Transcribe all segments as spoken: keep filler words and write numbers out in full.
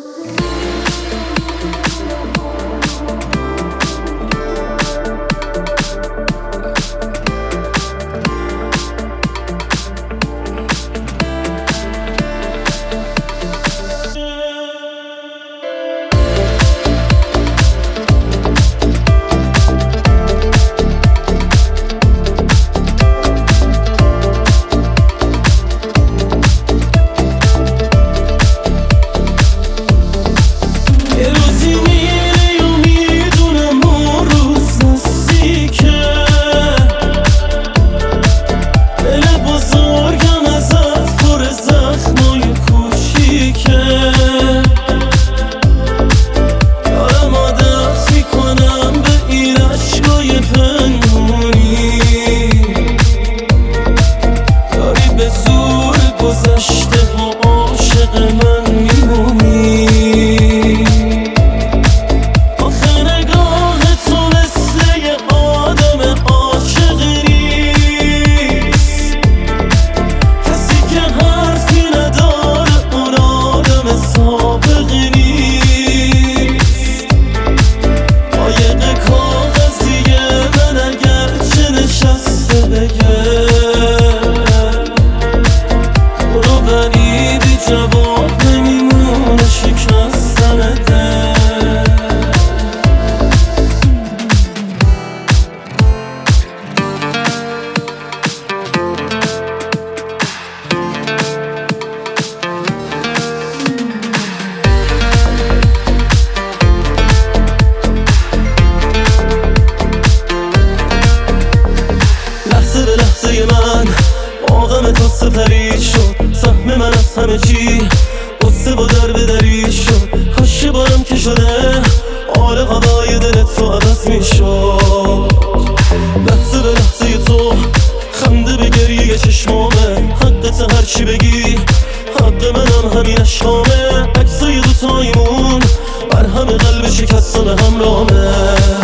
قصه پرید شد، سهم من از همه چی قصه با در به درید شد. کاش بارم که شده حال هوای دلت رو عوض می شد. لحظه به لحظه تو خنده به گریه چشمامه، حقت هرچی بگی حق منم همین اشکامه. عکسای دوتایمون بر همه قلب شکسته به همراهمه.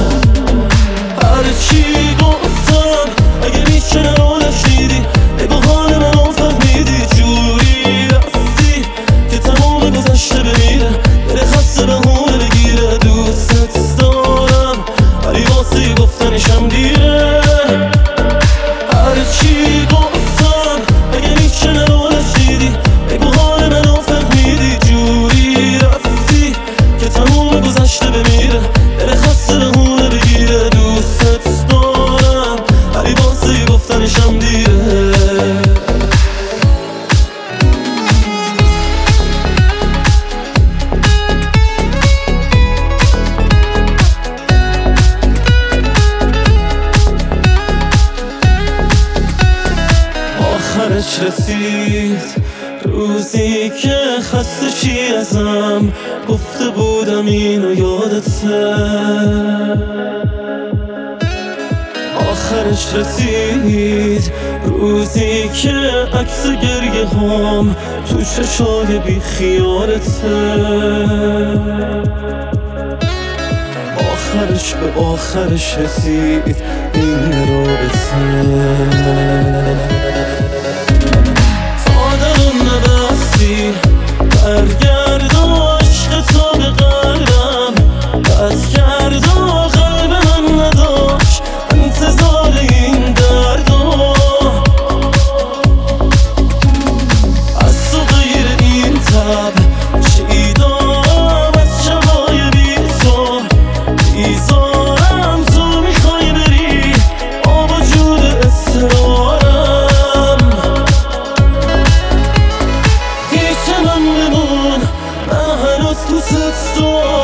هرچی گفتم اگه میشه نرولش دیدی، بگو حال منو فهمیدی. جوری رفتی که تمام گذشته بمیره، دل خسته بهونه بگیره. دوستت دارم ولی واسه گفتنشم دیره. هرچی گفتم اگه میشه نرولش دیدی، بگو حال منو فهمیدی. جوری رفتی که تمام گذشته بمیره، دل خسته بهونه بگیره. دوستت دارم ولی واسه گفتنشم دیره. آخرش رسید روزی که خسته چی ازم گفته بودم اینو یادته. آخرش رسید روزی که عکس گریه هم تو چشای بی خیالته. آخرش به آخرش رسید این رابطه. برگرد و عشق تو به قلبم بس کرد و قلب من نداشت انتظار این درد. از تو غیر این تب چی دارم از شبای بی تو بیزارم. تو میخوای بری با وجود اصرارم. دوست دارم